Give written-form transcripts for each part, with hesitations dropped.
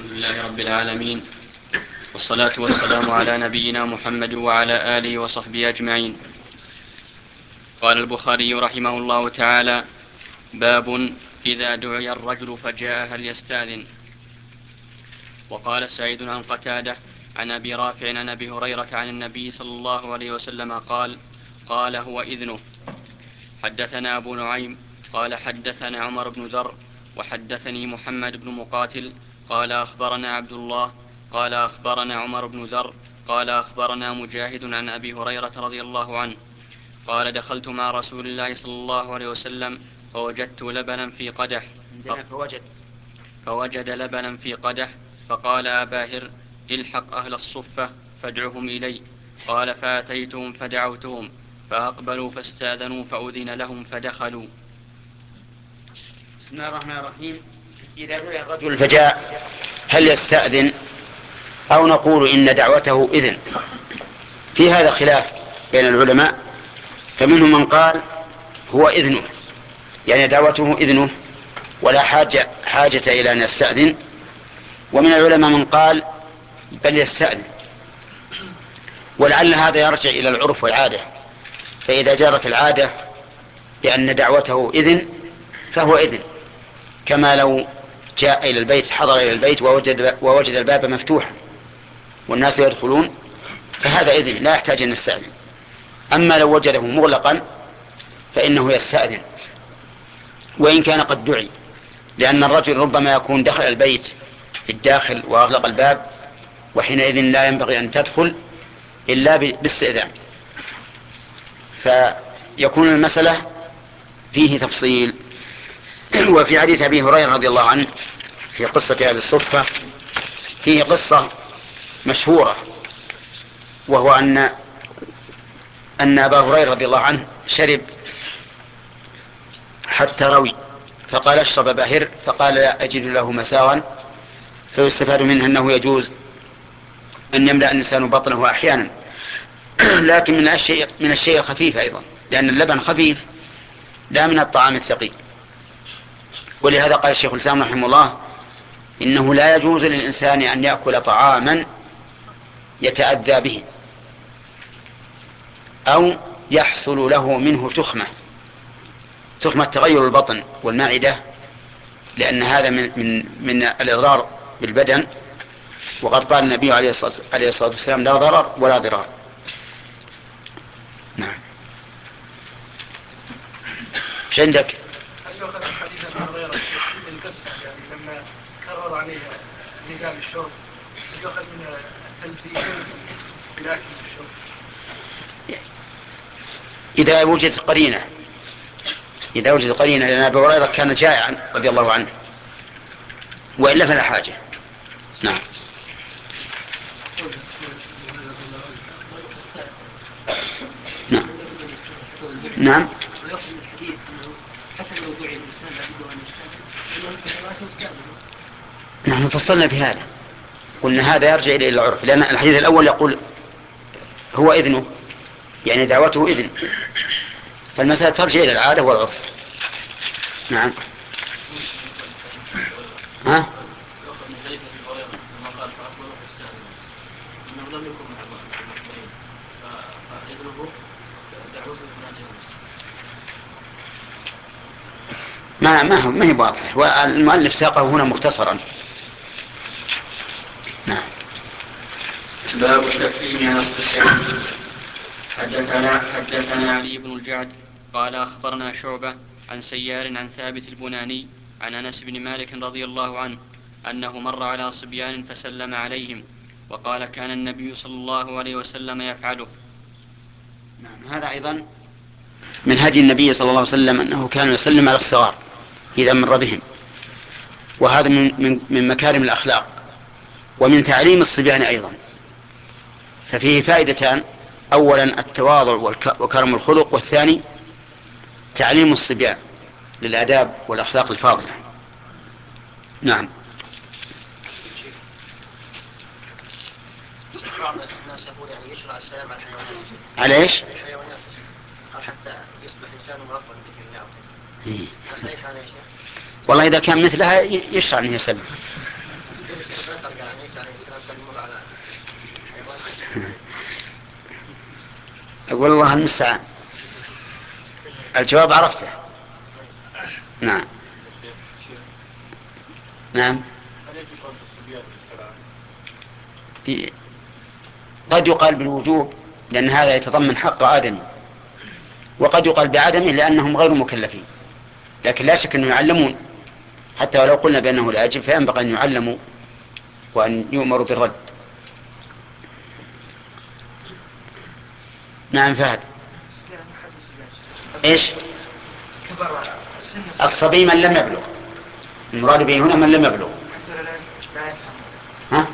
الحمد لله رب العالمين، والصلاة والسلام على نبينا محمد وعلى آله وصحبه أجمعين. قال البخاري رحمه الله تعالى: باب إذا دعي الرجل فجاء هل يستأذن. وقال سعيد عن قتادة عن أبي رافع عن أبي هريرة عن النبي صلى الله عليه وسلم قال هو إذنه. حدثنا أبو نعيم قال حدثنا عمر بن ذر وحدثني محمد بن مقاتل قال أخبرنا عبد الله قال أخبرنا عمر بن ذر قال أخبرنا مجاهد عن أبي هريرة رضي الله عنه قال: دخلت مع رسول الله صلى الله عليه وسلم فوجدت لبنا في قدح فوجد لبنا في قدح فقال: أبا هر، الحق أهل الصفة فادعهم إلي. قال: فأتيتهم فدعوتهم فأقبلوا فاستاذنوا فأذن لهم فدخلوا. بسم الله الرحمن الرحيم. إذا دعي الرجل فجاء هل يستأذن أو نقول إن دعوته إذن؟ في هذا خلاف بين العلماء، فمنهم من قال هو إذنه، يعني دعوته إذنه ولا حاجة إلى أن يستأذن، ومن العلماء من قال بل يستأذن، ولعل هذا يرجع إلى العرف والعادة، فإذا جرت العادة بأن دعوته إذن فهو إذن، كما لو جاء إلى البيت، حضر إلى البيت ووجد الباب مفتوحا والناس يدخلون، فهذا إذن لا يحتاج أن يستأذن. أما لو وجده مغلقا فإنه يستأذن وإن كان قد دعي، لأن الرجل ربما يكون دخل البيت في الداخل وأغلق الباب، وحينئذ لا ينبغي أن تدخل إلا باستئذان، فيكون المسألة فيه تفصيل. وفي حديث أبي هريرة رضي الله عنه في قصة أهل الصفة فيه قصة مشهورة، وهو أن أبا هريرة رضي الله عنه شرب حتى روي، فقال: اشرب أبا هر، فقال: لا أجد له مساغا. فيستفاد منه أنه يجوز أن يملأ الإنسان بطنه أحيانا، لكن من الشيء الخفيف أيضا، لأن اللبن خفيف لا من الطعام الثقيل. ولهذا قال الشيخ الإسلام رحمه الله: إنه لا يجوز للإنسان أن يأكل طعاما يتأذى به أو يحصل له منه تخمة تغير البطن والمعدة، لأن هذا من الإضرار بالبدن، وقد قال النبي عليه الصلاة والسلام: لا ضرر ولا ضرار. نعم. ايش عندك؟ هل يؤخذ حديث ابي هريره القصه، يعني لما كرر عليه نداء الشرب، هل يؤخذ من التنزيه بالاكل والشرب؟ إذا وجدت قرينة، لأن أبي هريرة كان جائعا رضي الله عنه، وإلا فلا حاجة. نعم. نعم. نعم. نحن فصلنا في هذا، قلنا هذا يرجع إلى العرف، لأن الحديث الأول يقول هو إذنه، يعني دعوته إذن، فالمسألة ترجع إلى العادة والعرف. نعم. ها؟ ما هي واضحة، والمؤلف ساقه هنا مختصرا. نعم. باب التسليم على الصبيان. حدثنا علي بن الجعد قال أخبرنا شعبة عن سيار عن ثابت البناني عن أنس بن مالك رضي الله عنه أنه مر على صبيان فسلم عليهم وقال: كان النبي صلى الله عليه وسلم يفعله. نعم. هذا أيضا من هدي النبي صلى الله عليه وسلم أنه كان يسلم على الصغار إذا مر بهم، وهذا من مكارم الأخلاق ومن تعليم الصبيان أيضا. ففيه فائدتان: أولا التواضع وكرم الخلق، والثاني تعليم الصبيان للآداب والأخلاق الفاضلة. نعم. بعض الناس يقول يعني يشرع السلام على الحيوانات. على ايش؟ الحيوانات قال حتى يصبح إنسان مرضا بإذن الله. هل صحيح هذا يا شيخ؟ والله إذا كان مثلها يشرع أن يسلم. عيسى عليه السلام كان يمر على حيوان. أقول الله المستعان. الجواب عرفته. نعم. نعم. قد يقال بالوجوب لأن هذا يتضمن حق آدم، وقد يقال بعدمه لأنهم غير مكلفين، لكن لا شك أنه يعلمون، حتى ولو قلنا بأنه لا يجب فينبغي أن يعلموا وأن يؤمروا بالرد. نعم فهد. إيش؟ الصبي من لم يبلغ، المراد به هنا من لم يبلغ. ها؟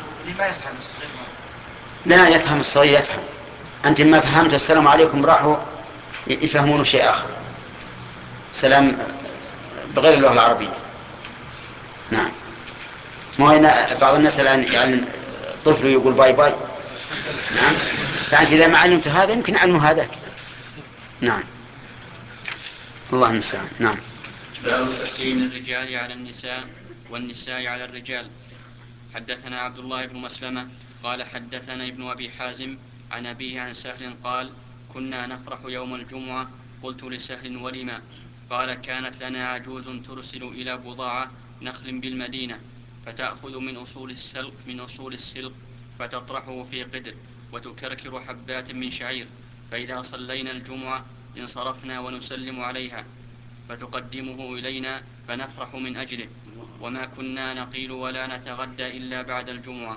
لا يفهم الصغير، يفهم. أنت ما فهمت السلام عليكم راحوا يفهمون شيء آخر، سلام بغير اللغة العربية. نعم. ما هنا بعض الناس الآن يعلم طفل يقول باي باي. نعم. فأنت إذا ما علمت هذا يمكن علمه هذاك. نعم. الله المستعان. نعم. باب تسليم الرجال على النساء والنساء على الرجال. حدثنا عبد الله بن مسلمة قال حدثنا ابن أبي حازم عن أبيه عن سهل قال كنا نفرح يوم الجمعة. قلت لسهل ولما؟ قال كانت لنا عجوز ترسل إلى بضاعة نخل بالمدينة فتأخذ من أصول السلق فتطرحه في قدر وتكركر حبات من شعير، فإذا صلينا الجمعة انصرفنا ونسلم عليها فتقدمه إلينا فنفرح من أجله، وما كنا نقيل ولا نتغدى إلا بعد الجمعة.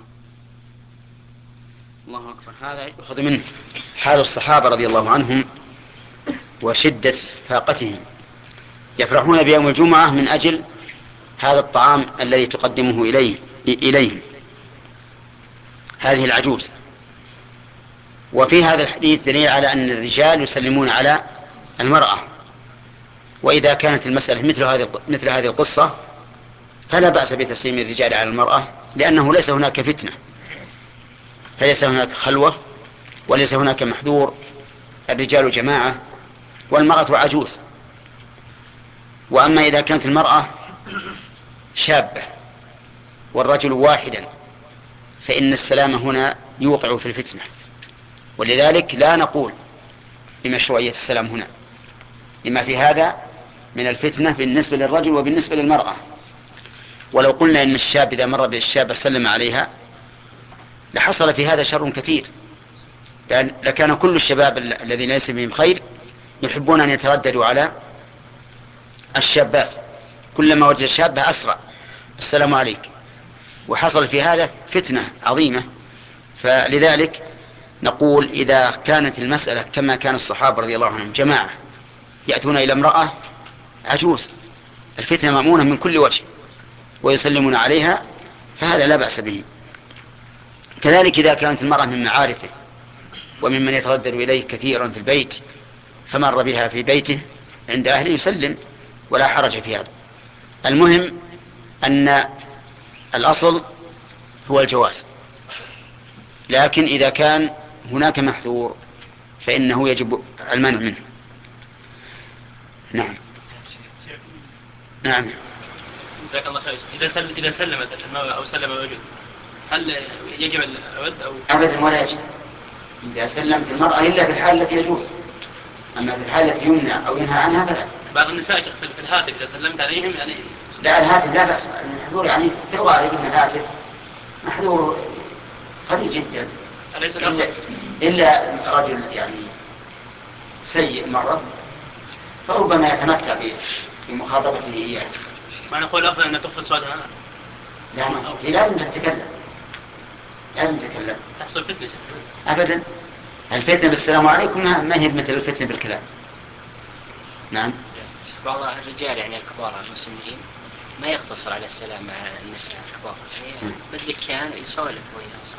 الله أكبر. هذا يأخذ منه حال الصحابة رضي الله عنهم وشدة فاقتهم، يفرحون بيوم الجمعة من أجل هذا الطعام الذي تقدمه إليهم هذه العجوز. وفي هذا الحديث دليل على أن الرجال يسلمون على المرأة، وإذا كانت المسألة مثل هذه القصة فلا بأس بتسليم الرجال على المرأة، لأنه ليس هناك فتنة، فليس هناك خلوة وليس هناك محذور، الرجال جماعة والمرأة عجوز. وأما إذا كانت المرأة شابة والرجل واحدا فإن السلام هنا يوقع في الفتنة، ولذلك لا نقول بمشروعية السلام هنا لما في هذا من الفتنة بالنسبة للرجل وبالنسبة للمرأة. ولو قلنا إن الشاب إذا مر بالشابة سلم عليها لحصل في هذا شر كثير، لكان كل الشباب الذين ليس بهم خير يحبون أن يترددوا على الشابات، كلما وجد الشابة أسرع السلام عليك، وحصل في هذا فتنة عظيمة. فلذلك نقول إذا كانت المسألة كما كان الصحابة رضي الله عنهم جماعة يأتون إلى امرأة عجوز الفتنة مأمونة من كل وجه ويسلمون عليها فهذا لا بأس به. كذلك إذا كانت المرأة من معارفه وممن يتردد إليه كثيرا في البيت فمر بها في بيته عند أهله يسلم ولا حرج في هذا. المهم أن الأصل هو الجواز، لكن إذا كان هناك محذور فإنه يجب المنع منه. نعم. نعم. جزاك الله خير. إذا سلمت المرأة أو سلم الرجل هل يجب الرد أو؟ أبدا ولا يجب إذا سلمت المرأة إلا في الحالة التي يجوز، أما في الحالة التي يمنع أو ينهى عنها فلا. بعض النساء في الهاتف إذا سلمت عليهم يعني لا الهاتف لا بأس، المحذور يعني في الغالب أن الهاتف محذور قليل جدا، أليس إلا رجل يعني سيء مرة فربما يتمتع بمخاطبته إياه. ما نقول أفضل أن تخفى صوتها. لا ما هي لازم تتكلم، لازم تتكلم. تحصل فتنة أبدا. الفتنة بالسلام عليكم ما هي مثل الفتنة بالكلام. نعم. بعض الرجال يعني الكبار المسنين ما يقتصر على السلام مع النساء الكبار، يعني بالدكان يسولف ويناصر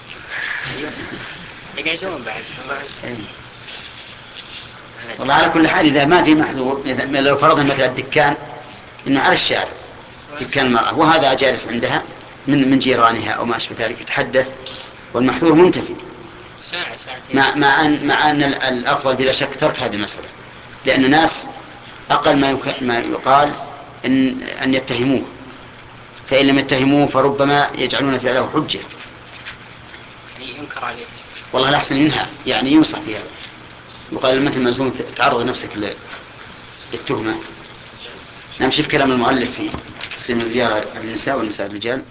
يقعدون بعد سواء. والله على كل حال إذا ما في محذور، لو فرضنا مثل الدكان إنه على الشارع دكان المرأة وهذا جالس عندها من جيرانها أو ما أشبه ذلك يتحدث والمحذور منتفي ساعة ساعتين، مع أن الأفضل بلا شك ترك هذه المسألة، لأن الناس أقل ما يقال أن يتهموه، فإن لم يتهموه فربما يجعلون فعله حجة. يعني ينكر عليه. والله الأحسن ينهى، يعني ينصح في هذا، يقال مثل ملزوم تعرض نفسك للتهمة. نعم. شوف كلام المؤلف في تسليم الرجال على النساء والنساء الرجال.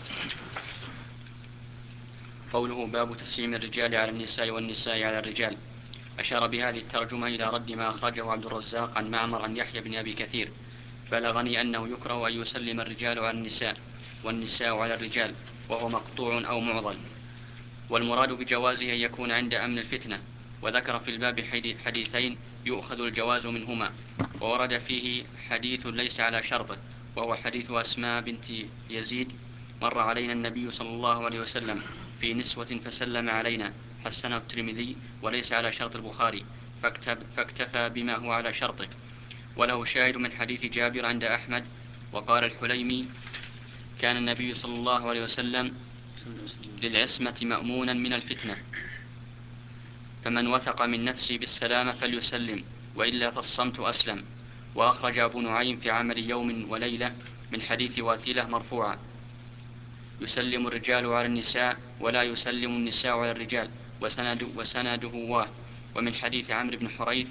قوله باب تسليم الرجال على النساء والنساء على الرجال، أشار بهذه الترجمة إلى رد ما أخرجه عبد الرزاق عن معمر عن يحيى بن أبي كثير: بلغني أنه يكره أن يسلم الرجال على النساء والنساء على الرجال، وهو مقطوع أو معضل، والمراد بجوازه أن يكون عند أمن الفتنة. وذكر في الباب حديثين يؤخذ الجواز منهما، وورد فيه حديث ليس على شرطه، وهو حديث أسماء بنت يزيد: مر علينا النبي صلى الله عليه وسلم في نسوة فسلم علينا، حسنه الترمذي وليس على شرط البخاري، فاكتفى بما هو على شرطه. وله شاهد من حديث جابر عند أحمد. وقال الحليمي: كان النبي صلى الله عليه وسلم للعصمة مأمونا من الفتنة، فمن وثق من نفسه بالسلامة فليسلم، وإلا فالصمت أسلم. وأخرج أبو نعيم في عمل يوم وليلة من حديث واثلة مرفوعا: يسلم الرجال على النساء ولا يسلم النساء على الرجال، وسنده واه. ومن حديث عمرو بن حريث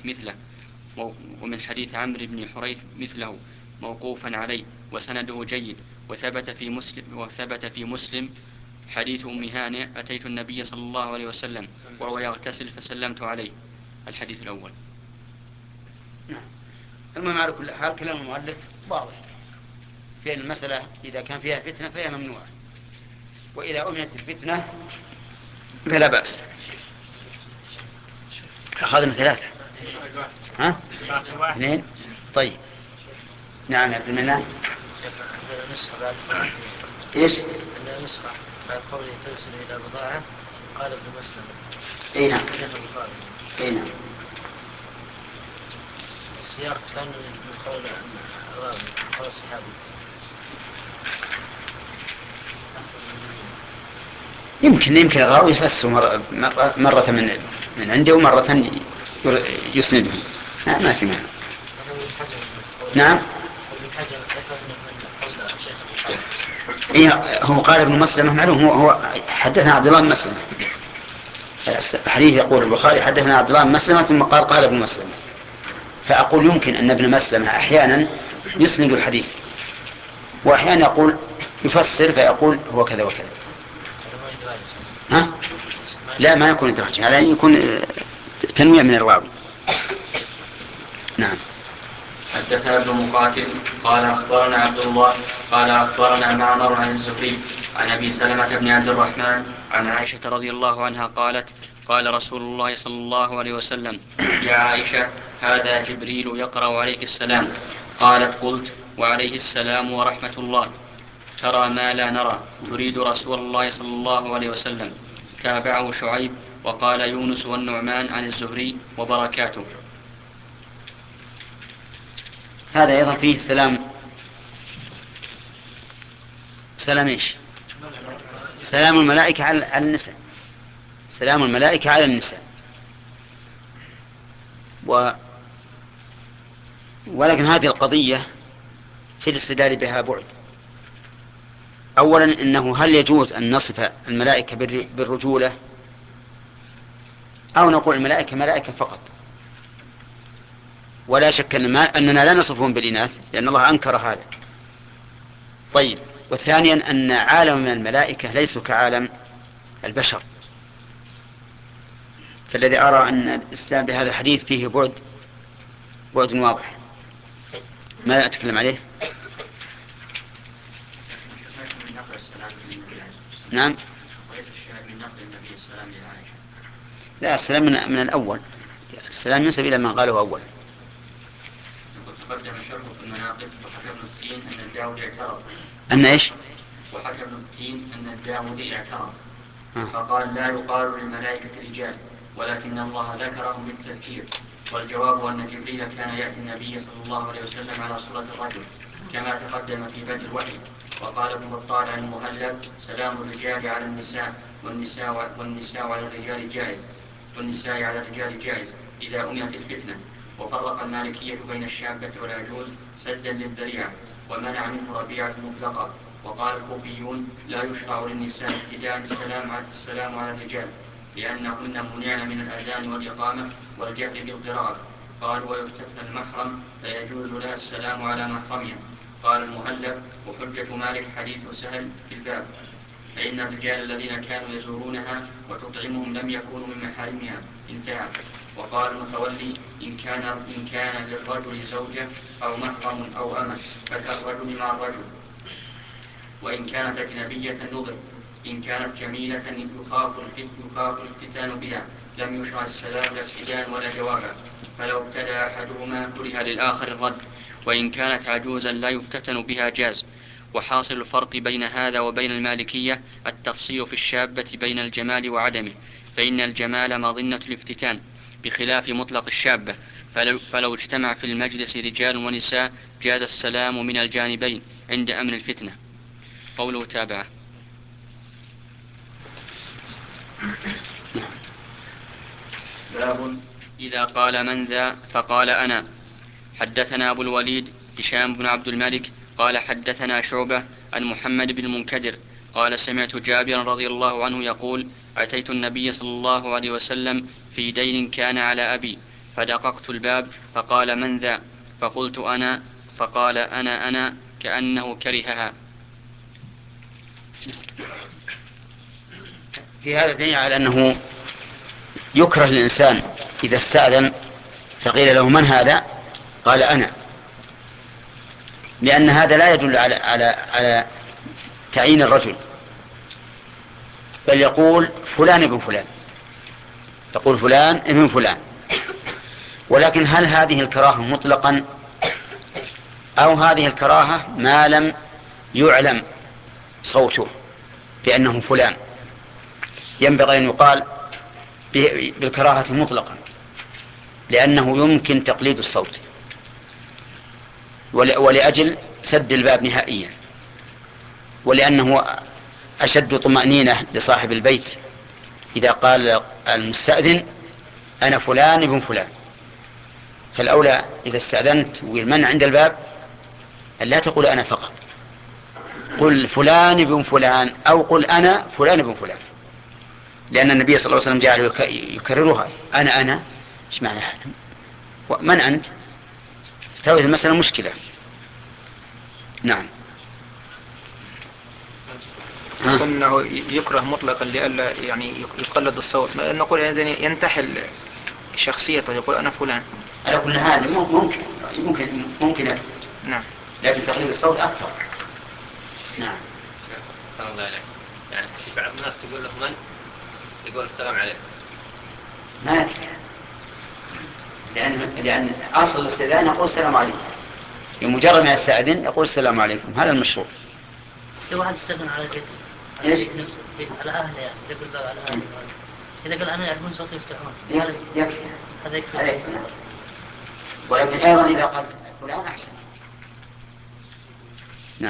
مثله موقوفا عليه، وسنده جيد. وثبت في مسلم حديث أم هانئ: أتيت النبي صلى الله عليه وسلم وهو يغتسل فسلمت عليه. الحديث الأول. المهم على كل حال كلام المؤلف واضح في المسألة، إذا كان فيها فتنة فهي ممنوعة، وإذا أمنت الفتنة فلا بأس. أخذنا 3. ها؟ 2. طيب. نعم يا عبد المنان. إيش؟ عندنا نسخة بعد قوله ترسل إلى بضاعة قال ابن مسلم. أي نعم. أي نعم. السياق كان من قول الراوي، قول الصحابي. يمكن الراوي يفسر مرة من عنده ومرة يسنده، ما في معنى. نعم. إيه هو قال ابن مسلمة معلوم، هو حدثنا عبد الله بن مسلمة. الحديث يقول البخاري حدثنا عبد الله بن مسلمة ثم قال ابن مسلمة، فأقول يمكن أن ابن مسلمة أحيانا يسند الحديث، وأحيانا يقول يفسر فيقول هو كذا وكذا. ها؟ لا ما يكون إدراج، هذا يكون تنويع من الراوي. نعم. حدثنا ابن مقاتل قال أخبرنا عبد الله قال أخبرنا معمر عن الزهري عن أبي سلمة بن عبد الرحمن عن عائشة رضي الله عنها قالت: قال رسول الله صلى الله عليه وسلم: يا عائشة، هذا جبريل يقرأ عليك السلام. قالت: قلت: وعليه السلام ورحمة الله. ترى ما لا نرى، تريد رسول الله صلى الله عليه وسلم. تابعه شعيب وقال يونس والنعمان عن الزهري وبركاته. هذا أيضا فيه سلام إيش؟ سلام الملائكة على النساء. سلام الملائكة على النساء. ولكن هذه القضية في الاستدلال بها بعد. أولا إنه هل يجوز أن نصف الملائكة بالرجولة، أو نقول الملائكة ملائكة فقط؟ ولا شك أننا لا نصفهم بالإناث لأن الله أنكر هذا. طيب. وثانيا أن عالم من الملائكة ليس كعالم البشر، فالذي أرى أن الإسلام بهذا الحديث فيه بعد واضح. ماذا أتكلم عليه؟ نعم. وليس الشاهد من نقل النبي السلام لعائشة. لا، السلام من الأول. السلام ينسب إلى من قاله أولا. تقدم شرح في المناقب وحكى ابن التين أن الداودي اعترض. أن إيش؟ وحكى ابن التين أن الداودي اعترض فقال: لا يقال للملائكة رجال، ولكن الله ذكرهم بالتذكير. والجواب أن جبريل كان يأتي النبي صلى الله عليه وسلم على صورة الرجل كما تقدم في بدء الوحي. وقال ابن بطال عن المهلب: سلام الرجال على النساء والنساء على الرجال جائز، والنساء على الرجال جائز إذا أمنت الفتنة. وفرق المالكية بين الشابة والعجوز سدا للذريعة، ومنع منه ربيعة مطلقة، وقال الكوفيون لا يشرع للنساء ابتداء السلام على الرجال لأنهن منعن من الأذان والإقامة والجهر بالقراءة. قال ويستثنى المحرم فيجوز لها السلام على محرمها. قال المهلب وحجة مالك حديث سهل في الباب فإن الرجال الذين كانوا يزورونها وتطعمهم لم يكونوا من محارمها. انتهى. وقال المتولي إن كان للرجل زوجة أو محرم أو أمة فكالرجل مع الرجل، وإن كانت أجنبية نظر. إن كانت جميلة يخاف الافتتان بها لم يشرع السلام لا ابتداء ولا جوابا، فلو ابتدأ أحدهما كره للآخر الرد. وإن كانت عجوزا لا يفتتن بها جاز. وحاصل الفرق بين هذا وبين المالكية التفصيل في الشابة بين الجمال وعدمه، فإن الجمال مظنة الافتتان بخلاف مطلق الشابة، فلو اجتمع في المجلس رجال ونساء جاز السلام من الجانبين عند أمن الفتنة. قوله تابعه. باب إذا قال من ذا فقال أنا. حدثنا أبو الوليد هشام بن عبد الملك قال حدثنا شعبة عن محمد بن المنكدر قال سمعت جابر رضي الله عنه يقول أتيت النبي صلى الله عليه وسلم في دين كان على أبي فدققت الباب فقال من ذا فقلت أنا فقال أنا كأنه كرهها. في هذا دليل على أنه يكره الإنسان إذا استأذن فقيل له من هذا قال أنا، لأن هذا لا يدل على تعيين الرجل، بل يقول فلان ابن فلان، يقول فلان ابن فلان. ولكن هل هذه الكراهة مطلقا أو هذه الكراهة ما لم يعلم صوته بأنه فلان؟ ينبغي أن يقال بالكراهة مطلقا، لأنه يمكن تقليد الصوت ولأجل سد الباب نهائيا، ولأنه أشد طمأنينة لصاحب البيت إذا قال المستأذن أنا فلان ابن فلان. فالأولى إذا استأذنت والمن عند الباب أن لا تقول أنا فقط، قل فلان ابن فلان أو قل أنا فلان ابن فلان، لأن النبي صلى الله عليه وسلم جعل يكررها أنا إيش معنى من أنت؟ فتعود المسألة مشكلة. نعم. أنه يكره مطلقا لئلا يعني يقلد الصوت، نقول يعني ينتحل شخصيته يقول أنا فلان. على كل حال ممكن يكتب. نعم. لكن تقليد الصوت أكثر. نعم. صلى الله عليك. يعني في بعض الناس تقول له من يقول السلام عليكم. ما يكفي، لأن أصل الاستئذان يقول السلام عليكم، بمجرد ما يستأذن يقول السلام عليكم، هذا المشروع. لو واحد استأذن على بيته على أهله، يعني يقول الباب على أهله، إذا قال أنا يعرفون صوتي يفتحون يكفي. هذا يكفي. ولكن أيضا إذا قال فلان أحسن. نعم.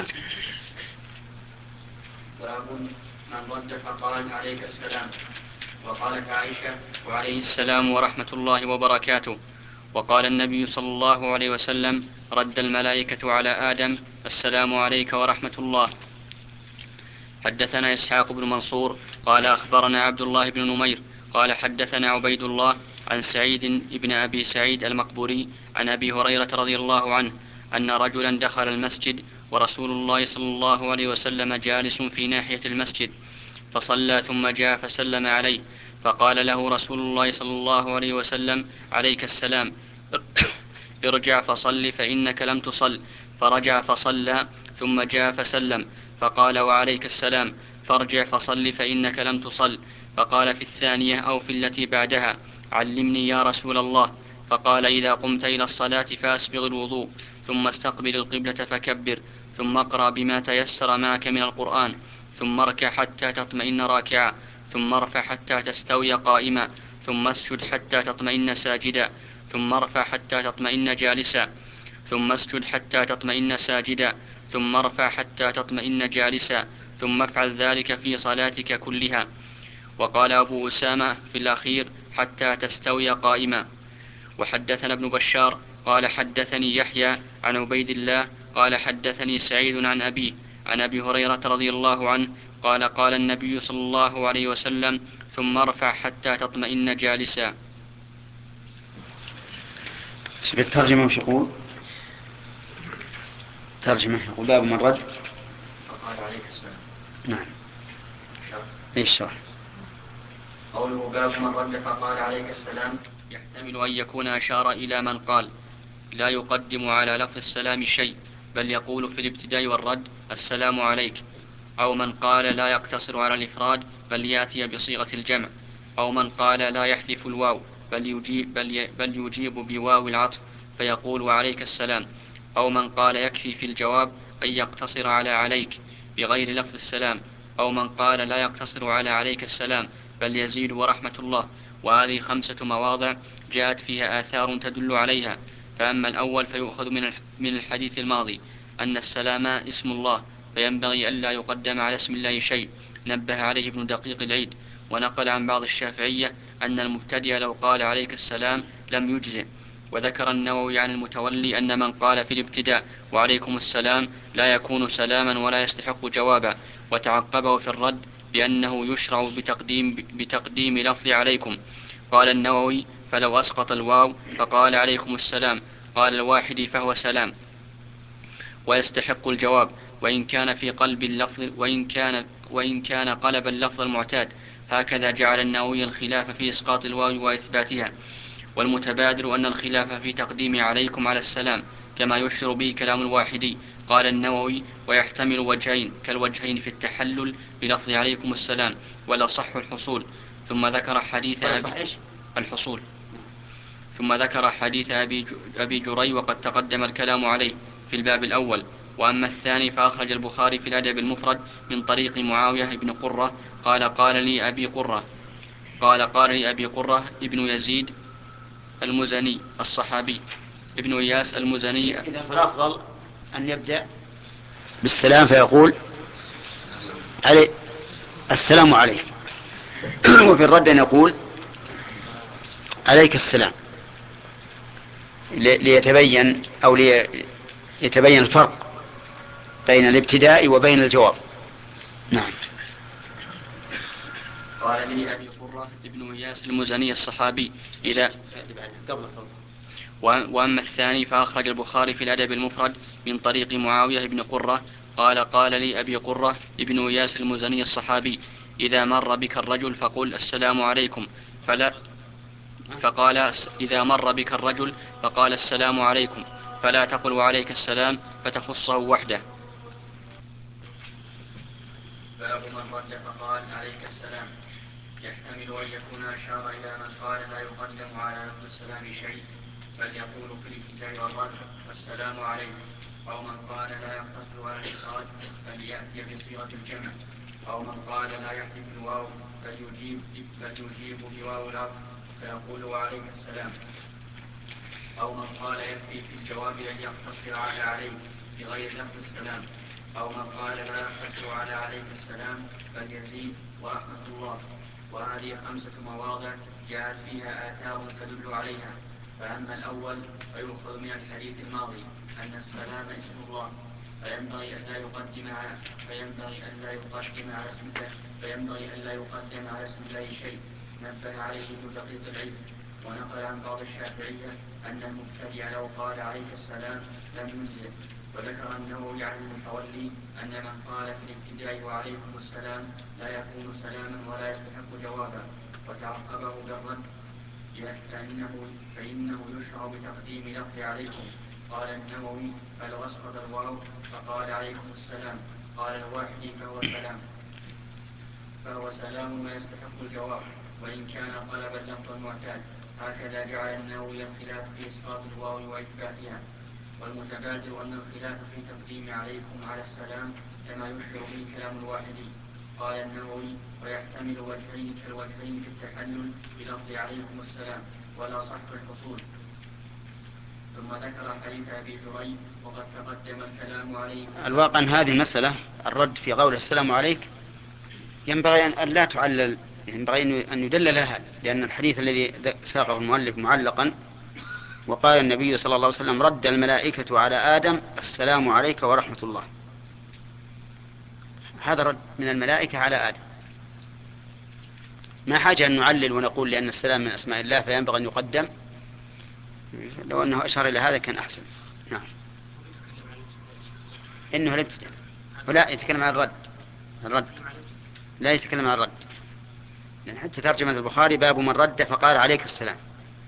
باب من رد فقال عليك السلام. وقالت عائشة وعليه السلام ورحمة الله وبركاته. وقال النبي صلى الله عليه وسلم رد الملائكة على آدم السلام عليك ورحمة الله. حدثنا إسحاق بن منصور قال أخبرنا عبد الله بن نمير قال حدثنا عبيد الله عن سعيد بن أبي سعيد المقبوري عن أبي هريرة رضي الله عنه أن رجلا دخل المسجد ورسول الله صلى الله عليه وسلم جالس في ناحية المسجد، فصلى ثم جاء فسلم عليه، فقال له رسول الله صلى الله عليه وسلم عليك السلام، ارجع فصل فإنك لم تصل. فرجع فصلى ثم جاء فسلم، فقال وعليك السلام، فارجع فصل فإنك لم تصل. فقال في الثانية أو في التي بعدها علمني يا رسول الله. فقال إذا قمت إلى الصلاة فأسبغ الوضوء ثم استقبل القبلة فكبر، ثم اقرأ بما تيسر معك من القرآن، ثم اركع حتى تطمئن راكعا، ثم ارفع حتى تستوي قائما، ثم اسجد حتى تطمئن ساجدا، ثم ارفع حتى تطمئن جالسا، ثم اسجد حتى تطمئن ساجدا، ثم ارفع حتى تطمئن جالسا، ثم افعل ذلك في صلاتك كلها. وقال أبو أسامة في الأخير حتى تستوي قائما. وحدثنا ابن بشار قال حدثني يحيى عن عبيد الله قال حدثني سعيد عن أبيه عن أبي هريرة رضي الله عنه قال قال النبي صلى الله عليه وسلم ثم ارفع حتى تطمئن جالسا. بالترجمة وش يقول؟ ترجمة يقول باب من رد فقال عليك السلام. نعم. ايش شرح؟ قوله باب من رد فقال عليك السلام يحتمل أن يكون أشار إلى من قال لا يقدم على لفظ السلام شيء بل يقول في الابتداء والرد السلام عليك، أو من قال لا يقتصر على الإفراد بل يأتي بصيغة الجمع، أو من قال لا يحذف الواو بل يجيب بواو العطف فيقول وعليك السلام، أو من قال يكفي في الجواب أن يقتصر على عليك بغير لفظ السلام، أو من قال لا يقتصر على عليك السلام بل يزيد ورحمة الله. وهذه 5 مواضع جاءت فيها آثار تدل عليها. فأما الأول فيؤخذ من الحديث الماضي أن السلام اسم الله فينبغي ألا يقدم على اسم الله شيء، نبه عليه ابن دقيق العيد. ونقل عن بعض الشافعية أن المبتدئ لو قال عليك السلام لم يجزئ. وذكر النووي عن المتولي أن من قال في الابتداء وعليكم السلام لا يكون سلاما ولا يستحق جوابا، وتعقبه في الرد بأنه يشرع بتقديم لفظ عليكم. قال النووي فلو أسقط الواو فقال عليكم السلام قال الواحد فهو سلام ويستحق الجواب، وإن كان في قلب اللفظ وإن كان قلب اللفظ المعتاد. هكذا جعل النووي الخلاف في إسقاط الواو وإثباتها. والمتبادر أن الخلاف في تقديم عليكم على السلام كما يشير به كلام الواحدي. قال النووي ويحتمل وجهين كالوجهين في التحلل بلفظ عليكم السلام ولا صح الحصول. ثم ذكر حديث الحصول. ثم ذكر حديث أبي جري وقد تقدم الكلام عليه في الباب الأول. وأما الثاني فأخرج البخاري في الأدب المفرد من طريق معاوية بن قرة قال لي أبي قرة ابن يزيد المزني الصحابي ابن إياس المزني. إذا فالأفضل أن يبدأ بالسلام فيقول علي السلام عليك وفي الرد أن يقول عليك السلام ليتبين الفرق بين الابتداء وبين الجواب. نعم. قال لي أبي قرة ابن إياس المزني الصحابي إذا وأما الثاني فأخرج البخاري في الأدب المفرد من طريق معاوية بن قرة قال لي أبي قرة ابن إياس المزني الصحابي إذا مر بك الرجل فقل السلام عليكم إذا مر بك الرجل فقال السلام عليكم فلا تقل وعليك السلام فتخصه وحده. باب من رد فقال عليك السلام يحتمل أن يكون أشار إلى من قال لا يقدم على لفظ السلام شيء بل يقول في الابتداء والرد السلام عليكم، أو من قال لا يقتصر على الإفراد بل يأتي بصيغة الجمع، أو من قال لا يحذف الواو بل يجيب بواو العطف فيقول وعليك السلام، أو من قال يكفي في الجواب أن يقتصر على عليك بغير لفظ السلام، أو من قال لا يقتصر على عليك السلام بل يزيد ورحمة الله. وهذه 5 مواضع جاءت فيها آثار تدل عليها. فأما الأول فيؤخذ من الحديث الماضي أن السلام اسم الله فينبغي أن لا يقدم على اسم الله شيء، نبه عليه ابن دقيق العيد. ونقل عن بعض الشافعية أن المبتدع لو قال عليك السلام لم يجزئ. وذكر النووي عن المتولي أن من قال في الابتداء وعليكم السلام لا يكون سلاما ولا يستحق جوابا، وتعقبه بالرد فإنه يشرع بتقديم لفظ عليكم. قال النووي فلو أسقط الواو فقال عليكم السلام قال الواحد فهو سلام ويستحق الجواب وإن كان قلب اللفظ المعتاد. هكذا جعل النووي الخلاف في إسقاط الواو وإثباتها. والمتبادر أن الخلاف في تقديم عليكم على السلام كما يشير به كلام الواحدي. قال النووي ويحتمل وجهين كالوجهين في التحلل بلفظ عليكم السلام ولا صح الحصول. ثم ذكر حديث أبي جري وقد تقدم الكلام عليه. الواقع أن هذه المسألة الرد في قول السلام عليك ينبغي أن لا تعلل، ينبغي أن يدل لها، لأن الحديث الذي ساقه المؤلف معلقا وقال النبي صلى الله عليه وسلم رد الملائكة على آدم السلام عليك ورحمة الله، هذا رد من الملائكة على آدم. ما حاجة أن نعلل ونقول لأن السلام من أسماء الله فينبغي أن يقدم. لو أنه أشار إلى هذا كان أحسن. نعم. إنه الابتداء ولا يتكلم عن الرد لا يتكلم عن الرد، يعني حتى ترجمة البخاري باب من رد فقال عليك السلام.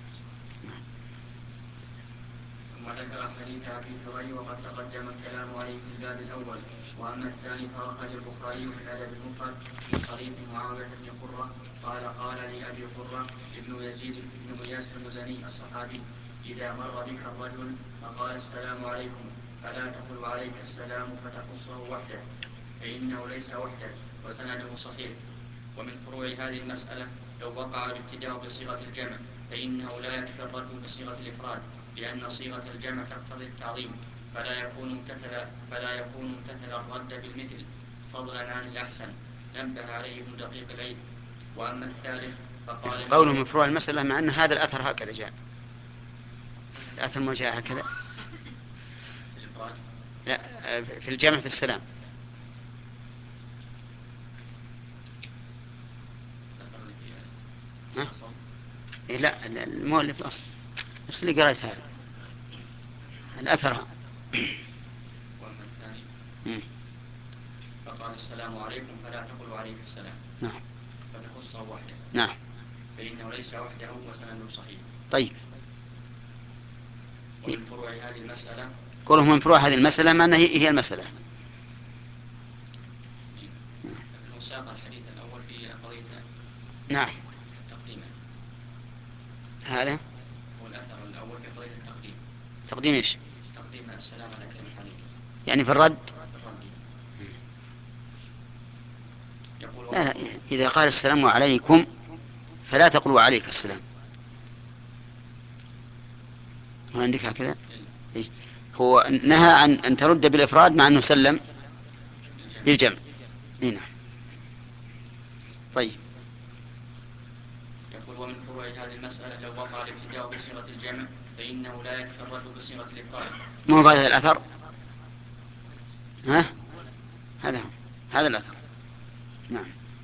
ثم ذكر حديث أبي ذر وقد تقدم الكلام عليه في الباب الأول. وأما الثاني فأخرج البخاري في الأدب المفرد من طريق معاوية بن قرة قال لي أبي قرة ابن يزيد بن إياس المزني الصحابي: إذا مر بك الرجل فقال السلام عليكم فلا تقل عليك السلام فتخصه وحده، فإنه ليس وحده وسنده صحيح. ومن فروع هذه المسألة لو وقع الابتداء بصيغة الجمع فإنه لا يكفي الرد بصيغة الإفراد، لأن صيغة الجمع تقتضي التعظيم، فلا يكون امتثل الرد بالمثل فضلا عن الأحسن، نبه عليه ابن دقيق العيد. وأما الثالث فقال قوله من فروع المسألة مع أن هذا الأثر هكذا جاء، الأثر ما جاء هكذا لا في الجمع في السلام. لا المؤلف الأصل نفس اللي قرأت هذا الأثر. وأما الثاني فقال السلام عليكم فلا تقلوا عليك السلام. نعم. فتخصه وحده. نعم. فإنه ليس وحده وسنده صحيح. طيب. ومن فروع هذه المسألة قوله من فروع هذه المسألة ما هي المسألة. ساق الحديث الأول في قضية نعم. تقديمه. هذا هو الأثر الأول في قضية التقديم. تقديم إيش؟ تقديم السلام على كلمة عليك. يعني في الرد. لا إذا قال السلام عليكم فلا تقلوا عليك السلام. ما عندك هكذا؟ إيه؟ هو نهى عن أن ترد بالإفراد مع أنه سلم بالجمع. هنا. طيب. يقول ومن فروع هذه المسألة لو وقع الابتداء بصيغة الجمع فإنه لا يكفي الرد بصيغة الإفراد. ما هو بعد الأثر؟ ها؟ هذا الأثر. نعم.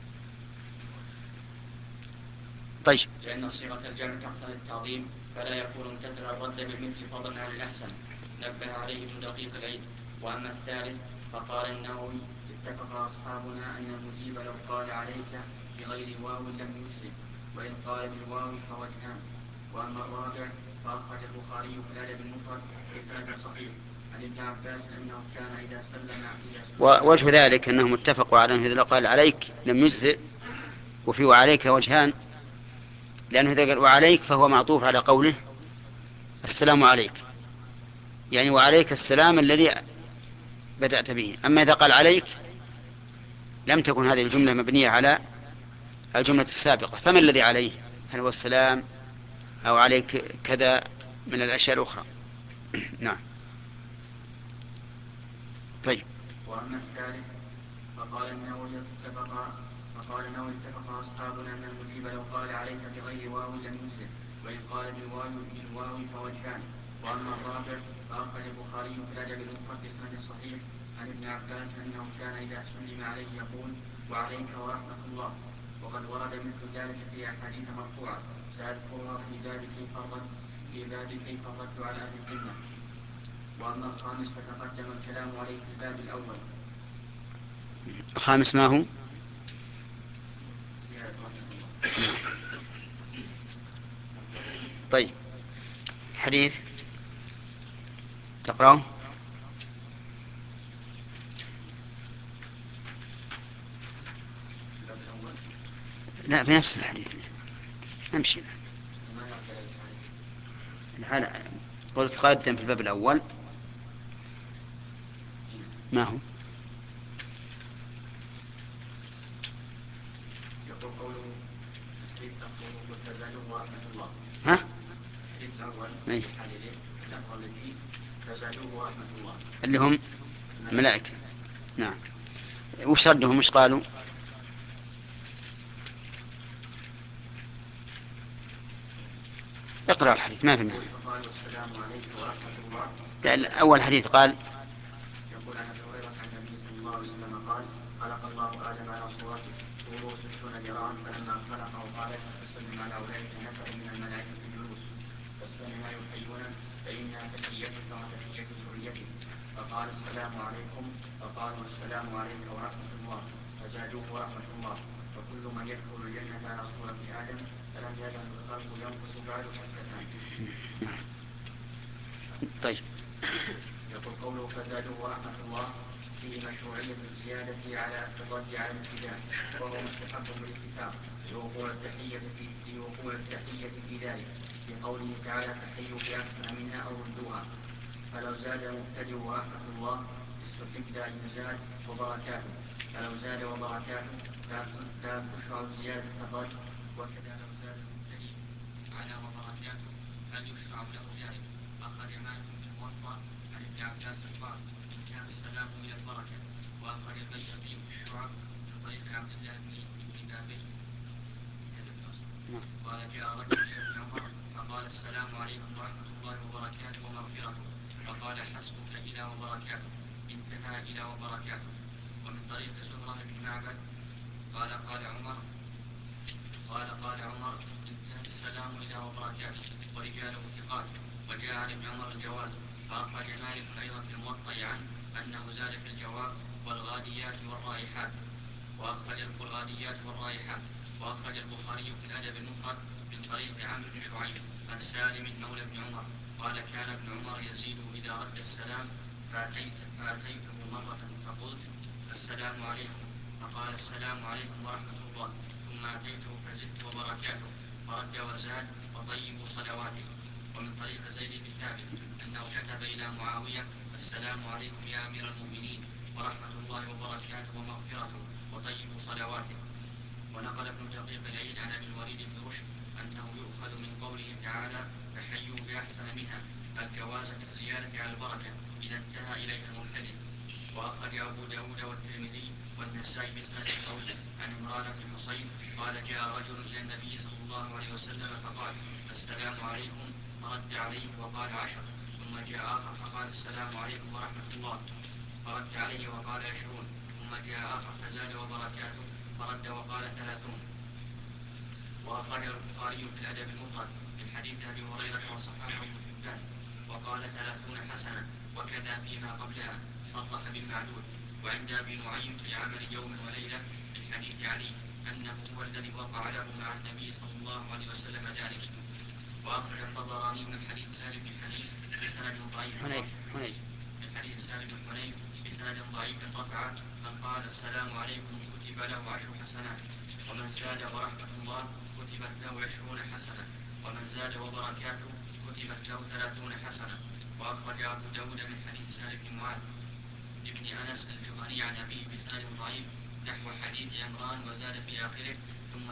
طيب. لأن صيغة الجمع تقتضي التعظيم فلا يكون امتثل الرد بالمثل فضلا عن الأحسن، نبه عليه ابن دقيق العيد. وأما الثالث فقال النووي: اتفق أصحابنا أن المجيب لو قال عليك بغير واو لم يجزه، وإن قال بالواو فوجهان. وأما الرابع فأخرج البخاري في الأدب المفرد بسند صحيح عن ابن عباس أنه كان إذا سلم ووجه ذلك أنهم اتفقوا على أنه إذا قال عليك لم يجزئ، وفي وعليك وجهان، لأنه إذا قال وعليك فهو معطوف على قوله السلام عليك، يعني وعليك السلام الذي بدأت به. أما إذا قال عليك لم تكن هذه الجملة مبنية على الجملة السابقة، فما الذي عليه؟ هل هو السلام أو عليك كذا من الأشياء الأخرى؟ نعم. طيب. وأما الثالث فقال النووي اتفق أصحابنا أن المجيب لو قال عليك بغير واو لم يجزه، وإن قال بالواو فوجهان. وأما الرابع فأخرج البخاري في الأدب المفرد بسند صحيح عن ابن عباس أنه كان إذا سلم عليه يقول وعليك ورحمة الله. وقد ورد مثل ذلك في أحاديث مرفوعة سأذكرها في باب كيف الرد على أهل الذمة. وأما الخامس فتقدم الكلام عليه في الباب الأول. الخامس ما هو؟ طيب. حديث تقرأه؟ لا في نفس الحديث نمشي. قلت قدم في الباب الأول ما هو؟ يقول قوله الحديث الأول فزادوه ورحمة الله. ها؟ الحديث الأول اللفظ الذي فزادوه ورحمة الله اللي هم الملائكة. نعم. وش ردهم؟ وش قالوا؟ اقرأ الحديث ما في النهاية. قالوا السلام عليك ورحمة الله. لا أول حديث قال يقول عن أبي هريرة عن النبي صلى الله عليه وسلم قال: خلق ذراعا فلما خلقه قال فسلم على أولئك النفر من الملائكة الجلوس فاستمعوا يحيون فإنها تحيتك وتحية ذريتك فقال السلام عليكم فقالوا السلام عليك ورحمة الله فزادوه ورحمة الله وكل من يدخل الجنة على صورة آدم فلم يزل الخلق ينقص بعد حتى. طيب. يقول قوله فزادوه ورحمة الله فيه مشروعية الزيادة على الرد على الابتداء وهو مستحب بالاتفاق لوقوع التحية في ذلك لقوله تعالى فحيوا بأحسن منها أو ردوها. فلو زاد المبتدئ ورحمة الله استحب أن يزاد وبركاته فلو زاد وبركاته لا تشرع الزيادة في الرد وكذا لو زاد المبتدئ على وبركاته فليشرع له ذلك. أخرج مالك في الموطأ عن ابن عباس قال انتهى السلام إلى البركة. وأخرج البيهقي في الشعب من طريق عبد الله بن بابي قال جاء رجل إلى ابن عمر فقال السلام عليكم ورحمة الله وبركاته ومغفرته فقال حسبك إلى وبركاته انتهى إلى وبركاته. ومن طريق زهرة بن معبد قال عمر انتهى السلام إلى وبركاته ورجاله ثقات. وجاء عن ابن عمر الجواز. فأخرج مالك أيضا في الموطأ عنه أنه زاد في الجواب والغاديات والرائحات. وأخرج البخاري في الأدب المفرد من طريق عمرو بن شعيب عن سالم مولى ابن عمر قال كان ابن عمر يزيد إذا رد السلام فأتيته مرة فقلت السلام عليكم فقال السلام عليكم ورحمة الله ثم أتيته فزدت وبركاته فرد وزاد وطيبوا صلواته. ومن طريق زيد بن ثابت أنه كتب إلى معاوية السلام عليكم يا أمير المؤمنين ورحمة الله وبركاته ومغفرته وطيبوا صلواته. ونقل ابن دقيق العيد عن ابي الوليد بن رشد أنه يؤخذ من قوله تعالى فحيوا بأحسن منها الجواز في الزيادة على البركة إذا انتهى إليه المبتدئ. وأخرج أبو داود والترمذي والنسائي بسند قوي عن عمران بن حصين قال جاء رجل إلى النبي صلى الله عليه وسلم فقال السلام عليكم فرد عليه وقال 10 ثم جاء آخر فقال السلام عليكم ورحمة الله فرد عليه وقال 20 ثم جاء آخر فزاد وبركاته فرد وقال 30. وأخرج البخاري في الأدب المفرد من حديث أبي هريرة وصححه ابن حبان وقال 30 حسنة وكذا فيما قبلها صرح بالمعدود. وعند أبي نعيم في عمل يوم وليلة من حديث علي أنه هو الذي وقع له مع النبي صلى الله عليه وسلم ذلك. وأخرج الطبراني من حديث سالم بن حنيف بسند ضعيف بسند ضعيف رفعه من قال السلام عليكم كتب له 10 حسنات ومن زاد ورحمة الله كتبت له 20 حسنة ومن زاد وبركاته كتبت له 30 حسنة. وأخرج أبو داود من حديث سالم بن معاذ ابن أنس الجهني عن أبيه بسند ضعيف نحو حديث عمران وزاد في آخره ثم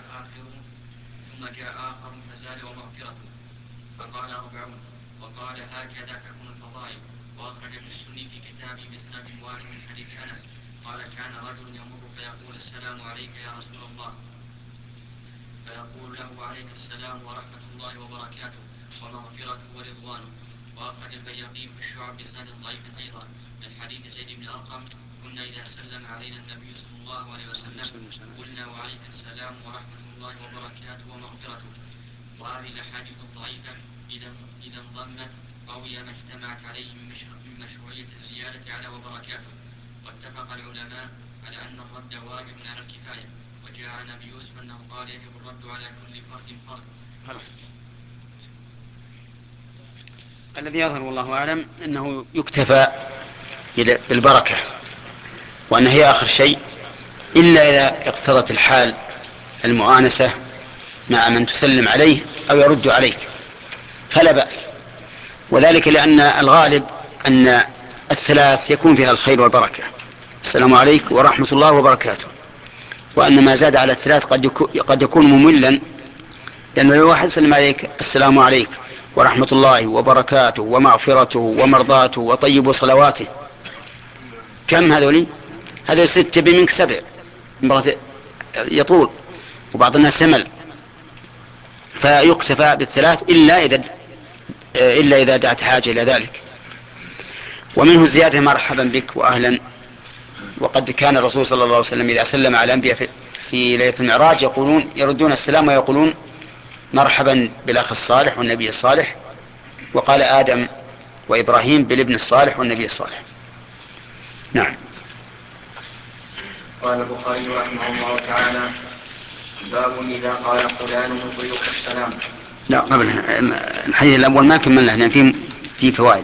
جاء آخر فزاد ومغفرته فقال 40 وقال هكذا تكون الفضائل. وأخرج ابن السني في كتابه بسند واحد من حديث أنس قال كان رجل يمر فيقول السلام عليك يا رسول الله فيقول له عليك السلام ورحمة الله وبركاته ومغفرته ورضوانه. وأخرج البيهقي في الشعب بسند ضعيف أيضا من حديث زيد بن أرقم كنا إذا سلم علينا النبي صلى الله عليه وسلم قلنا وعليك السلام ورحمة الله وبركاته ومغفرته. وهذه الأحاديث الضعيفة إذا انضمت قوي ما اجتمعت عليه من مشروعية الزيادة على وبركاته. واتفق العلماء على أن الرد واجب على الكفاية. وجاء عن أبي يوسف أنه قال يجب الرد على كل فرد. خلاص. الذي يظهر والله أعلم أنه يكتفى بالبركة وأن هي آخر شيء إلا إذا اقتضت الحال المؤانسة مع من تسلم عليه أو يرد عليك فلا بأس. وذلك لأن الغالب أن الثلاث يكون فيها الخير والبركة السلام عليكم ورحمة الله وبركاته. وأن ما زاد على الثلاث قد يكون مملا لأن لو واحد سلم عليك السلام عليكم ورحمة الله وبركاته ومغفرته ومرضاته وطيب صلواته كم هذول 6 بمنك 7 يطول وبعض الناس سمل فيكتفى بالثلاث إلا إذا دعت حاجة إلى ذلك. ومنه الزيادة مرحبا بك وأهلا. وقد كان الرسول صلى الله عليه وسلم إذا سلم على الأنبياء في ليلة المعراج يقولون يردون السلام ويقولون مرحبا بالأخ الصالح والنبي الصالح، وقال آدم وإبراهيم بالابن الصالح والنبي الصالح. نعم. قال البخاري رحمه الله تعالى: باب إذا قال فلان يطيق السلام. لا قبل الحديث الأول ما كملنا، هنا في فوائد.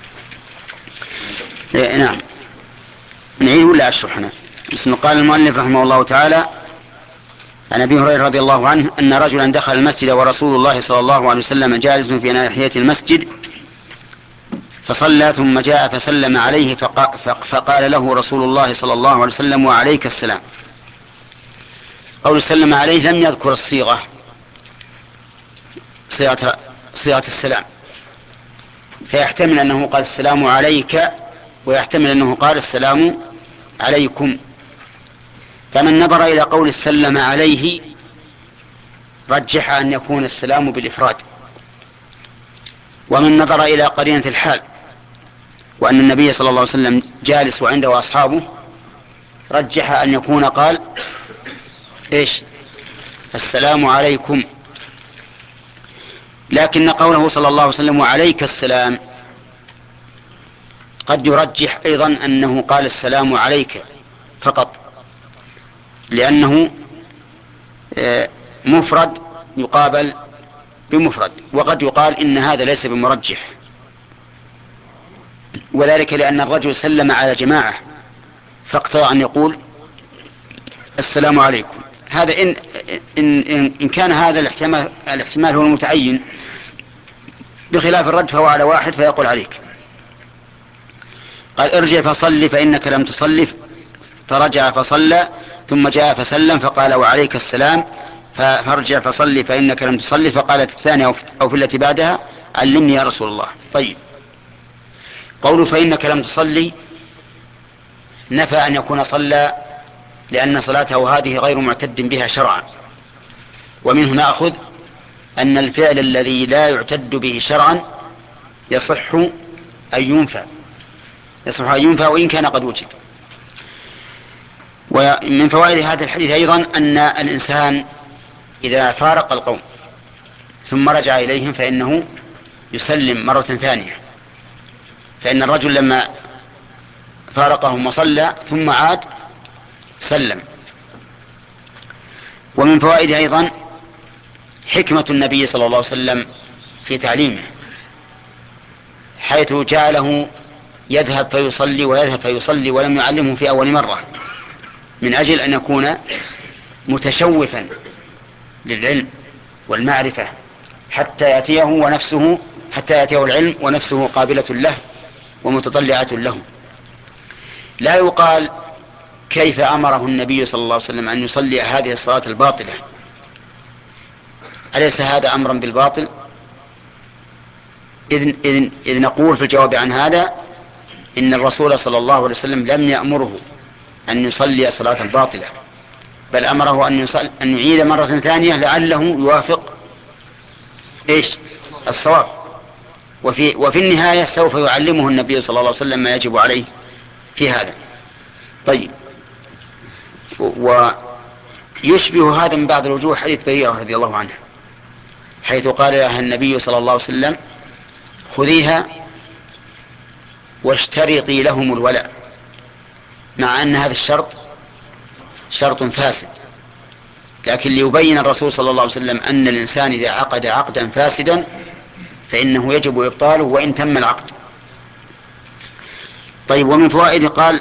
نعم نعيد ولا أشرح هنا؟ بس قال المؤلف رحمه الله تعالى: عن أبي هريرة رضي الله عنه أن رجلا دخل المسجد ورسول الله صلى الله عليه وسلم جالس في ناحية المسجد فصلى ثم جاء فسلم عليه فقال له رسول الله صلى الله عليه وسلم: وعليك السلام. قول سلم عليه لم يذكر الصيغة، صيغة السلام، فيحتمل أنه قال السلام عليك ويحتمل أنه قال السلام عليكم. فمن نظر إلى قول سلم عليه رجح أن يكون السلام بالإفراد، ومن نظر إلى قرينة الحال وأن النبي صلى الله عليه وسلم جالس وعنده أصحابه رجح أن يكون قال إيش؟ السلام عليكم. لكن قوله صلى الله عليه وسلم: وعليك السلام، قد يرجح أيضا أنه قال السلام عليك فقط، لأنه مفرد يقابل بمفرد، وقد يقال إن هذا ليس بمرجح، وذلك لأن الرجل سلم على جماعة فاقتضى أن يقول السلام عليكم. هذا إن كان هذا الاحتمال هو المتعين، بخلاف الرد فهو على واحد فيقول عليك. قال: ارجع فصل فإنك لم تصلي، فرجع فصلى ثم جاء فسلم فقال: وعليك السلام، فارجع فصل فإنك لم تصلي، فقالت الثانية أو في التي بعدها: علمني يا رسول الله. طيب، قول فإنك لم تصلي نفى أن يكون صلى، لأن صلاته هذه غير معتد بها شرعا، ومنه نأخذ أن الفعل الذي لا يعتد به شرعا يصح أن ينفى وإن كان قد وجد. ومن فوائد هذا الحديث أيضا أن الإنسان إذا فارق القوم ثم رجع إليهم فإنه يسلم مرة ثانية، فإن الرجل لما فارقهم وصلى ثم عاد سلم. ومن فوائد أيضا حكمة النبي صلى الله عليه وسلم في تعليمه، حيث جعله يذهب فيصلي ويذهب فيصلي ولم يعلمه في أول مرة، من أجل أن يكون متشوفا للعلم والمعرفة حتى يأتيه العلم ونفسه قابلة له ومتطلعة له. لا يقال كيف أمره النبي صلى الله عليه وسلم أن يصلي هذه الصلاة الباطلة، أليس هذا أمرا بالباطل؟ إذ نقول في الجواب عن هذا إن الرسول صلى الله عليه وسلم لم يأمره أن يصلي صلاة باطلة، بل أمره أن يعيد مرة ثانية لعله يوافق الصواب. وفي النهاية سوف يعلمه النبي صلى الله عليه وسلم ما يجب عليه في هذا. طيب، ويشبه هذا من بعض الوجوه حديث بريرة رضي الله عنها، حيث قال لها النبي صلى الله عليه وسلم: خذيها واشترطي لهم الولاء، مع أن هذا الشرط شرط فاسد، لكن ليبين الرسول صلى الله عليه وسلم أن الإنسان إذا عقد عقدا فاسدا فإنه يجب إبطاله وإن تم العقد. طيب، ومن فوائده قال: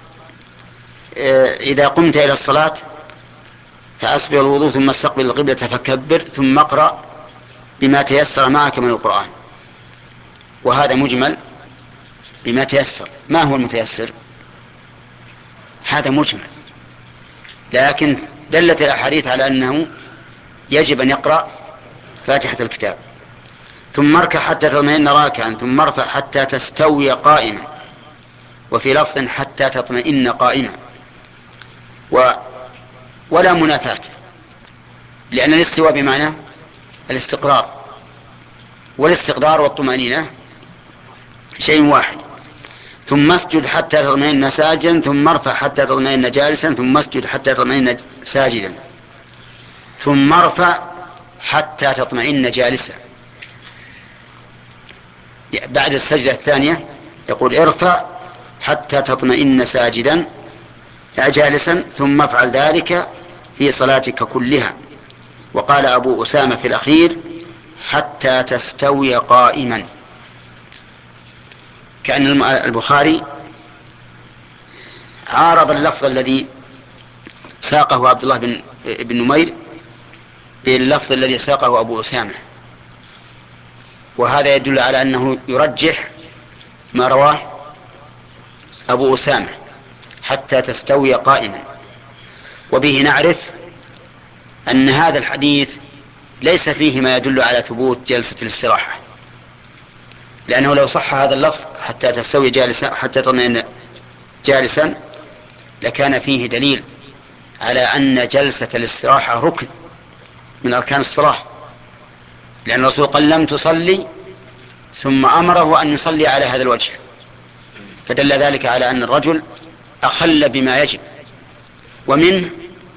إذا قمت إلى الصلاة فأسبغ الوضوء ثم استقبل القبلة فكبر ثم اقرأ بما تيسر معك من القرآن. وهذا مجمل بما تيسر. ما هو المتيسر؟ هذا مجمل، لكن دلت الأحاديث على أنه يجب أن يقرأ فاتحة الكتاب، ثم اركع حتى تطمئن راكعا، ثم ارفع حتى تستوي قائما، وفي لفظ حتى تطمئن قائما. ولا منافاة، لأن الاستواء بمعنى الاستقرار، والاستقرار والطمأنينة شيء واحد. ثم اسجد حتى تطمئن ساجدا ثم ارفع حتى تطمئن جالسا ثم اسجد حتى تطمئن ساجدا ثم ارفع حتى تطمئن جالسا. بعد السجدة الثانية يقول ارفع حتى تطمئن ساجدا جالسا ثم افعل ذلك في صلاتك كلها. وقال أبو أسامة في الأخير حتى تستوي قائما، كأن البخاري عارض اللفظ الذي ساقه عبد الله بن نمير باللفظ الذي ساقه أبو أسامة، وهذا يدل على أنه يرجح ما رواه أبو أسامة حتى تستوي قائما. وبه نعرف أن هذا الحديث ليس فيه ما يدل على ثبوت جلسة الاستراحة، لأنه لو صح هذا اللفظ حتى تستوي جالسا حتى تطمئن جالسا لكان فيه دليل على أن جلسة الاستراحة ركن من أركان الصلاة، لأن الرسول قال لم تصلي ثم أمره أن يصلي على هذا الوجه، فدل ذلك على أن الرجل أخل بما يجب، ومنه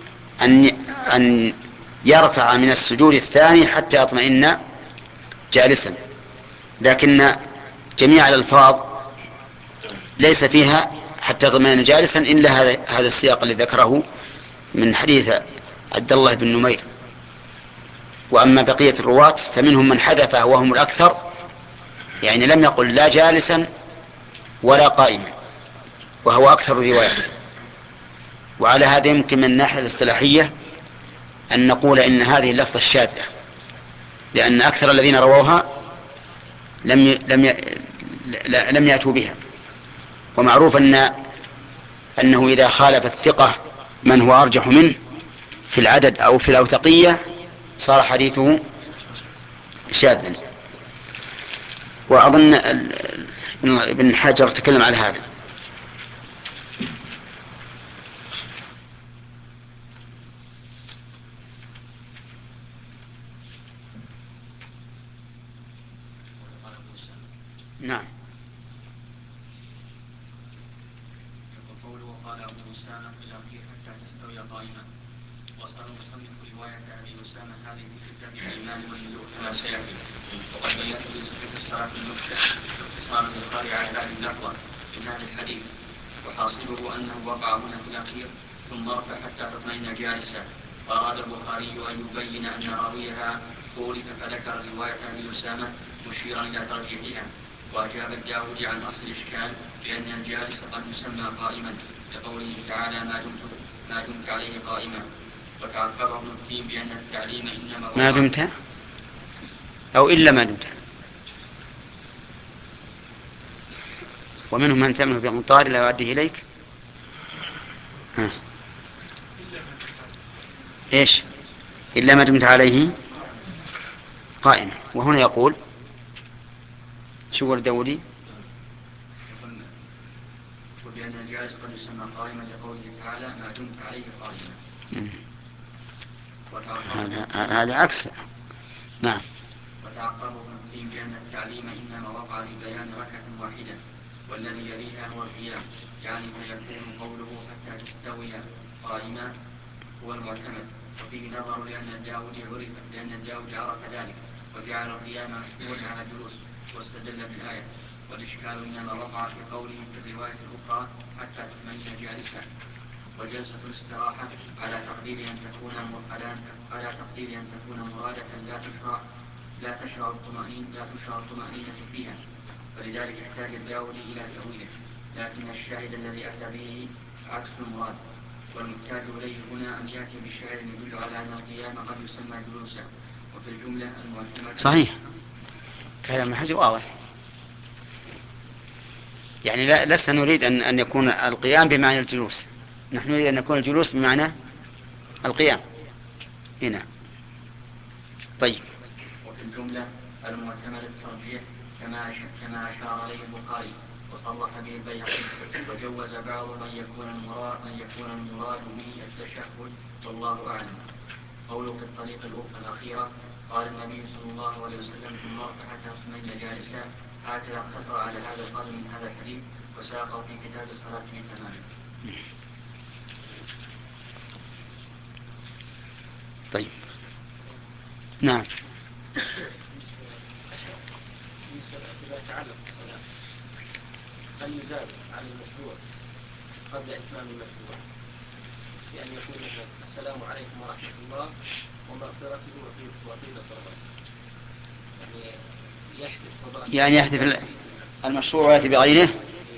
أن يرفع من السجود الثاني حتى يطمئن جالسا، لكن جميع الألفاظ ليس فيها حتى يطمئن جالسا إلا هذا السياق الذي ذكره من حديث عبد الله بن نمير. وأما بقية الرواة فمنهم من حذفه وهم الأكثر، يعني لم يقل لا جالسا ولا قائما، وهو أكثر الروايات. وعلى هذا يمكن من الناحية الاصطلاحية أن نقول إن هذه اللفظة الشاذة، لأن أكثر الذين رووها لم يأتوا بها. ومعروف أنه إذا خالف الثقة من هو أرجح منه في العدد أو في الأوثقية صار حديثه شاذا. وأظن ابن حجر تكلم على هذا. نعم. يقول وقال أبو أسامة في الأخير حتى تستوي قائما. وصل المصنف رواية أبي أسامة هذه في كتاب الإيمان والنذور كما سيأتي، وقد بينت في صفة الصلاة المفتح باختصار البخاري على هذه اللفظة من هذا الحديث، وحاصله أنه وقع هنا في الأخير ثم ارفع حتى تطمئن جالسا، وأراد البخاري أن يبين أن راويها خولف فذكر رواية أبي أسامة مشيرا إلى ترجيحها. وأجاب الداودي عن أصل الإشكال بأن الجالس قد يسمى قائما لقوله تعالى ما دمت عليه قائما. وتعقبه ابن التيم بأن التعليم إنما ما دمت أو إلا ما دمت. ومنهم من تمنه بمطار لا يؤديه إليك. إيش إلا ما دمت عليه قائما. وهنا يقول شو الداودي وبأن الجالس قد يسمى قائما لقوله تعالى ما دمت عليه قائما. هذا عكس. نعم. وتعقبه ابن التيم بأن التعليم إنما وقع لبيان ركعة واحدة والذي يليها هو القيام، يعني فيكون قوله حتى تستوي قائما هو المعتمد. وفيه نظر لأن الداودي عرف ذلك وجعل القيام محمولا على الجلوس واستدل بالآية. والإشكال إنما وقع في قوله في الرواية الأخرى حتى تطمئن جالسا. وجلسة الاستراحة على تقدير أن تكون مرادة لا تشرع الطمأنينة فيها، فلذلك احتاج الداودي إلى تأويله، لكن الشاهد الذي أتى به عكس المراد. والمحتاج إليه هنا أن يأتي بشاهد يدل على أن القيام قد يسمى جلوسا. وفي الجملة المعتمد صحيح كلام حجي واضح. يعني لسنا نريد أن يكون القيام بمعنى الجلوس، نحن نريد أن يكون الجلوس بمعنى القيام هنا. طيب. وفي الجملة المعتمد الترجيح كما أشار عليه البخاري وصرح به البيهقي. وجوز بعضهم أن يكون المراد به التشهد والله أعلم. قوله في الطريق الأخيرة قال النبي صلى الله عليه وسلم ثم ارفع حتى تطمئن جالسا هكذا اقتصر على هذا القدر من هذا الحديث وساقه في كتاب الصلاة تماما. طيب نعم. فيما يتعلق بالصلاة هل يزاد عن المشروع قبل إتمام المشروع بأن يقول السلام عليكم ورحمة الله ومغفرته وقيل صلاة، يعني يحذف المشروع ويأتي بغيره؟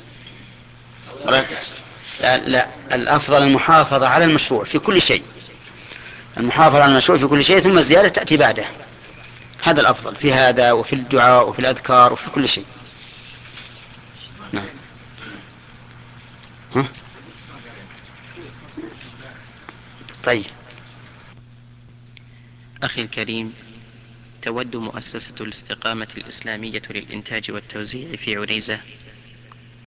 لا، الأفضل المحافظة على المشروع في كل شيء، المحافظة على المشروع في كل شيء، ثم الزيادة تأتي بعده. هذا الأفضل في هذا وفي الدعاء وفي الأذكار وفي كل شيء. نعم. طيب. أخي الكريم، تود مؤسسة الاستقامة الإسلامية للإنتاج والتوزيع في عنيزة